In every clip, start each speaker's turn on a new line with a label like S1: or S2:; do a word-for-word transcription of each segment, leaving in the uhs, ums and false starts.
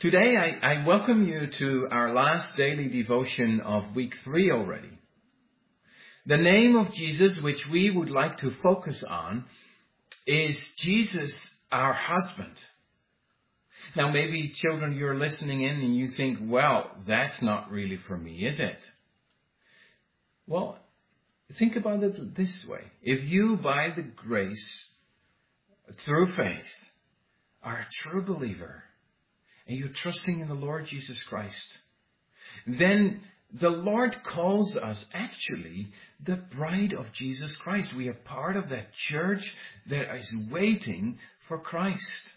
S1: Today I, I welcome you to our last daily devotion of week three already. The name of Jesus which we would like to focus on is Jesus, our husband. Now maybe children, you're listening in and you think, well, that's not really for me, is it? Well, think about it this way. If you, by the grace, through faith, are a true believer, and you're trusting in the Lord Jesus Christ, then the Lord calls us actually the bride of Jesus Christ. We are part of that church that is waiting for Christ.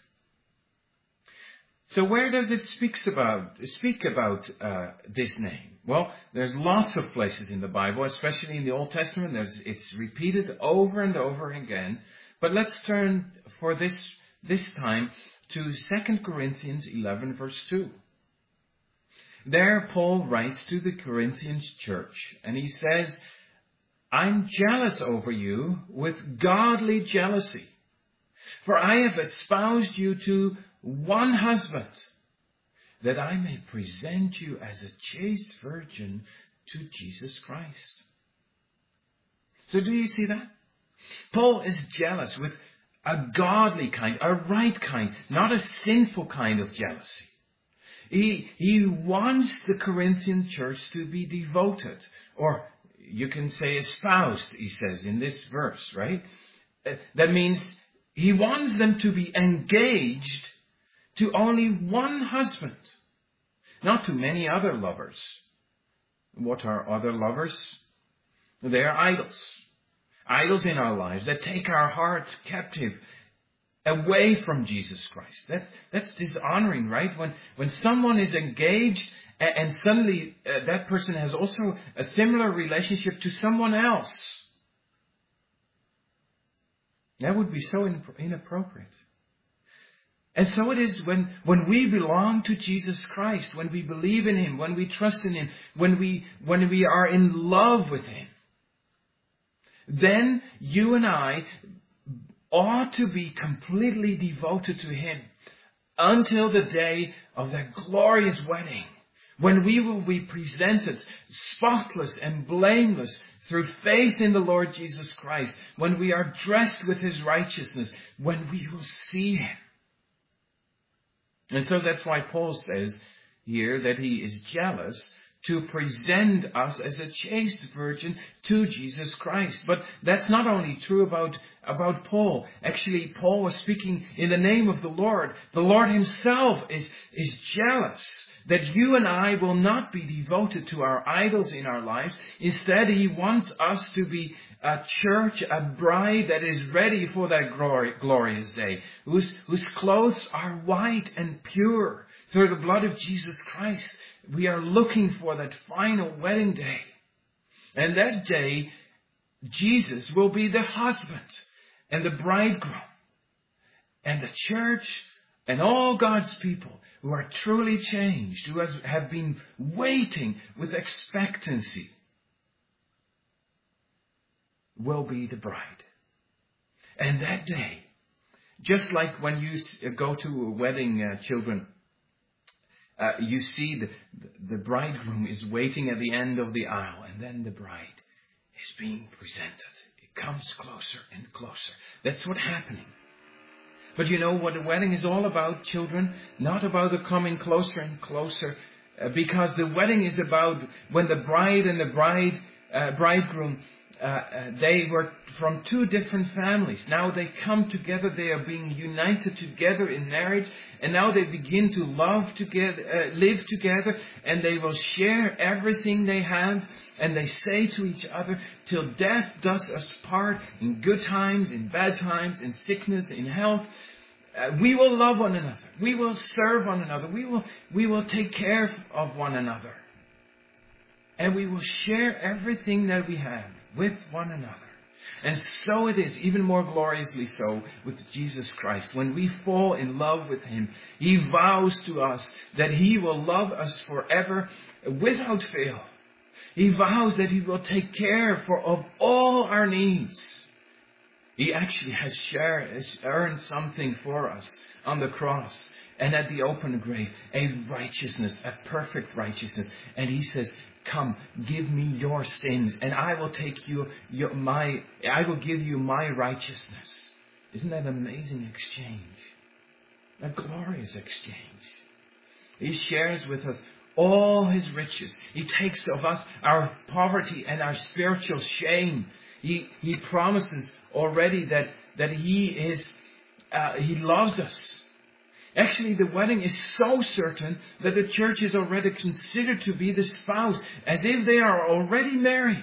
S1: So where does it speaks about, speak about uh, this name? Well, there's lots of places in the Bible, especially in the Old Testament. There's, it's repeated over and over again. But let's turn for this, this time to Second Corinthians eleven, verse two. There Paul writes to the Corinthians church, and he says, I'm jealous over you with godly jealousy, for I have espoused you to one husband, that I may present you as a chaste virgin to Jesus Christ. So do you see that? Paul is jealous with a godly kind, a right kind, not a sinful kind of jealousy. He, he wants the Corinthian church to be devoted, or you can say espoused, he says in this verse, right? That means he wants them to be engaged to only one husband, not to many other lovers. What are other lovers? They are idols. Idols in our lives that take our hearts captive away from Jesus Christ. That, that's dishonoring, right? When, when someone is engaged and, and suddenly uh, that person has also a similar relationship to someone else. That would be so in, inappropriate. And so it is when, when we belong to Jesus Christ, when we believe in Him, when we trust in Him, when we, when we are in love with Him. Then you and I ought to be completely devoted to Him until the day of that glorious wedding, when we will be presented spotless and blameless through faith in the Lord Jesus Christ, when we are dressed with His righteousness, when we will see Him. And so that's why Paul says here that he is jealous to present us as a chaste virgin to Jesus Christ. But that's not only true about, about Paul. Actually, Paul was speaking in the name of the Lord. The Lord Himself is, is jealous that you and I will not be devoted to our idols in our lives. Instead, He wants us to be a church, a bride that is ready for that glory, glorious day, whose, whose clothes are white and pure through the blood of Jesus Christ. We are looking for that final wedding day. And that day, Jesus will be the husband and the bridegroom. And the church and all God's people who are truly changed, who has, have been waiting with expectancy, will be the bride. And that day, just like when you go to a wedding, uh, children, Uh, you see the, the bridegroom is waiting at the end of the aisle, and then the bride is being presented. It comes closer and closer. That's what's happening. But you know what the wedding is all about, children? Not about the coming closer and closer, uh, because the wedding is about when the bride and the bride uh, bridegroom, uh, uh, they were from two different families. Now they come together. They are being united together in marriage. And now they begin to love together, uh, live together, and they will share everything they have. And they say to each other, till death does us part, in good times, in bad times, in sickness, in health. Uh, we will love one another. We will serve one another. We will, we will take care of one another. And we will share everything that we have with one another. And so it is, even more gloriously so, with Jesus Christ. When we fall in love with Him, He vows to us that He will love us forever without fail. He vows that He will take care for, of all our needs. He actually has shared, has earned something for us on the cross. and at the open grave, a righteousness, a perfect righteousness. And he says, come, give me your sins, and I will take you, your, my, I will give you my righteousness. Isn't that an amazing exchange? A glorious exchange. He shares with us all his riches. He takes of us our poverty and our spiritual shame. He, he promises already that, that he is, uh, he loves us. Actually, the wedding is so certain that the church is already considered to be the spouse, as if they are already married.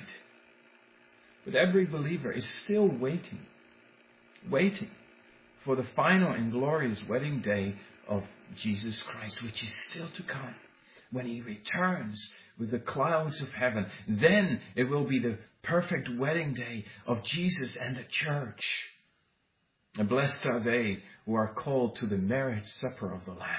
S1: But every believer is still waiting, waiting for the final and glorious wedding day of Jesus Christ, which is still to come. When he returns with the clouds of heaven, then it will be the perfect wedding day of Jesus and the church. And blessed are they who are called to the marriage supper of the Lamb.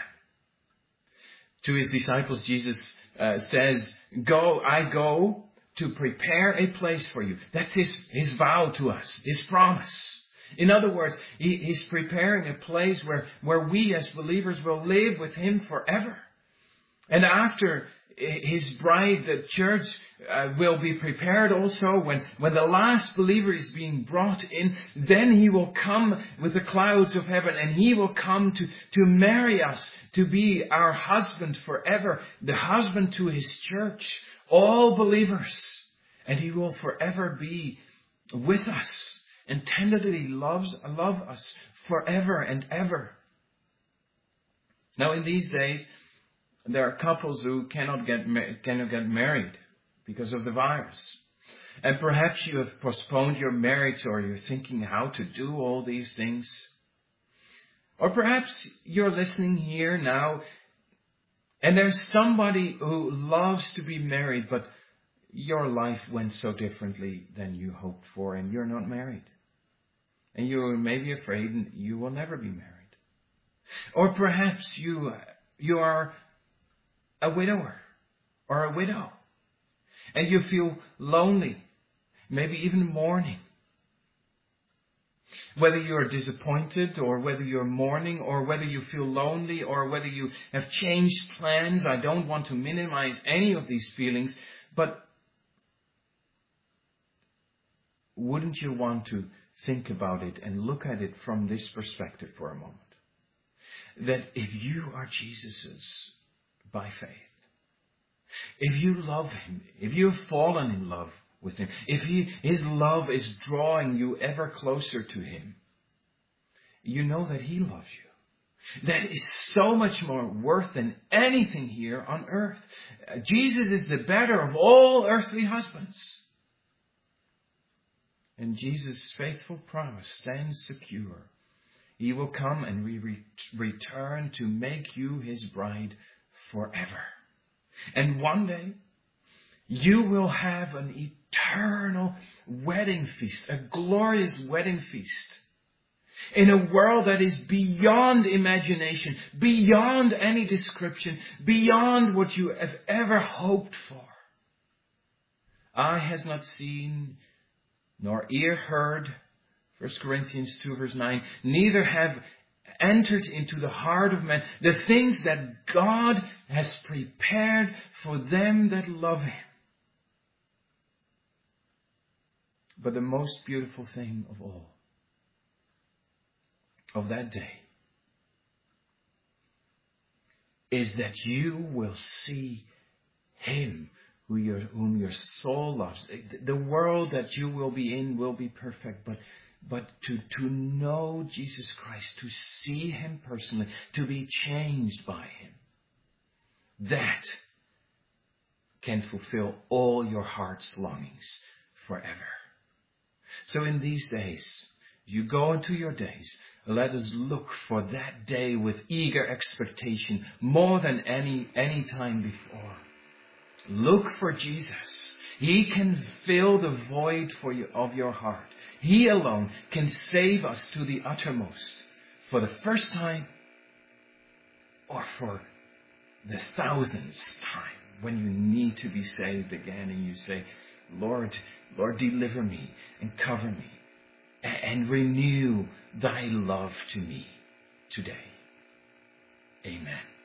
S1: To his disciples, Jesus uh, says, Go, I go to prepare a place for you. That's his, his vow to us, his promise. In other words, he, he's preparing a place where, where we as believers will live with him forever. And after his bride, the church, uh, will be prepared also when, when the last believer is being brought in. Then he will come with the clouds of heaven, and he will come to, to marry us, to be our husband forever, the husband to his church, all believers. And he will forever be with us and tenderly loves, love us forever and ever. Now in these days, there are couples who cannot get cannot get married because of the virus. And perhaps you have postponed your marriage, or you're thinking how to do all these things. Or perhaps you're listening here now and there's somebody who loves to be married, but your life went so differently than you hoped for, and you're not married. And you're maybe afraid you will never be married. Or perhaps you you are a widower or a widow, and you feel lonely, maybe even mourning. Whether you're disappointed, or whether you're mourning, or whether you feel lonely, or whether you have changed plans, I don't want to minimize any of these feelings, but wouldn't you want to think about it and look at it from this perspective for a moment? That if you are Jesus's by faith, if you love him, if you have fallen in love with him, if he, his love is drawing you ever closer to him, you know that he loves you. That is so much more worth than anything here on earth. Jesus is the better of all earthly husbands. And Jesus' faithful promise stands secure. He will come and we re- return to make you his bride forever. And one day, you will have an eternal wedding feast, a glorious wedding feast, in a world that is beyond imagination, beyond any description, beyond what you have ever hoped for. Eye has not seen, nor ear heard, First Corinthians two verse nine, neither have entered into the heart of man the things that God has prepared for them that love him. But the most beautiful thing of all, of that day, is that you will see him who your, whom your soul loves. The world that you will be in will be perfect, but But to, to know Jesus Christ, to see him personally, to be changed by him, that can fulfill all your heart's longings forever. So in these days, you go into your days, let us look for that day with eager expectation, more than any, any time before. Look for Jesus. He can fill the void for you of your heart. He alone can save us to the uttermost, for the first time or for the thousandth time, when you need to be saved again and you say, Lord, Lord, deliver me and cover me and renew thy love to me today. Amen.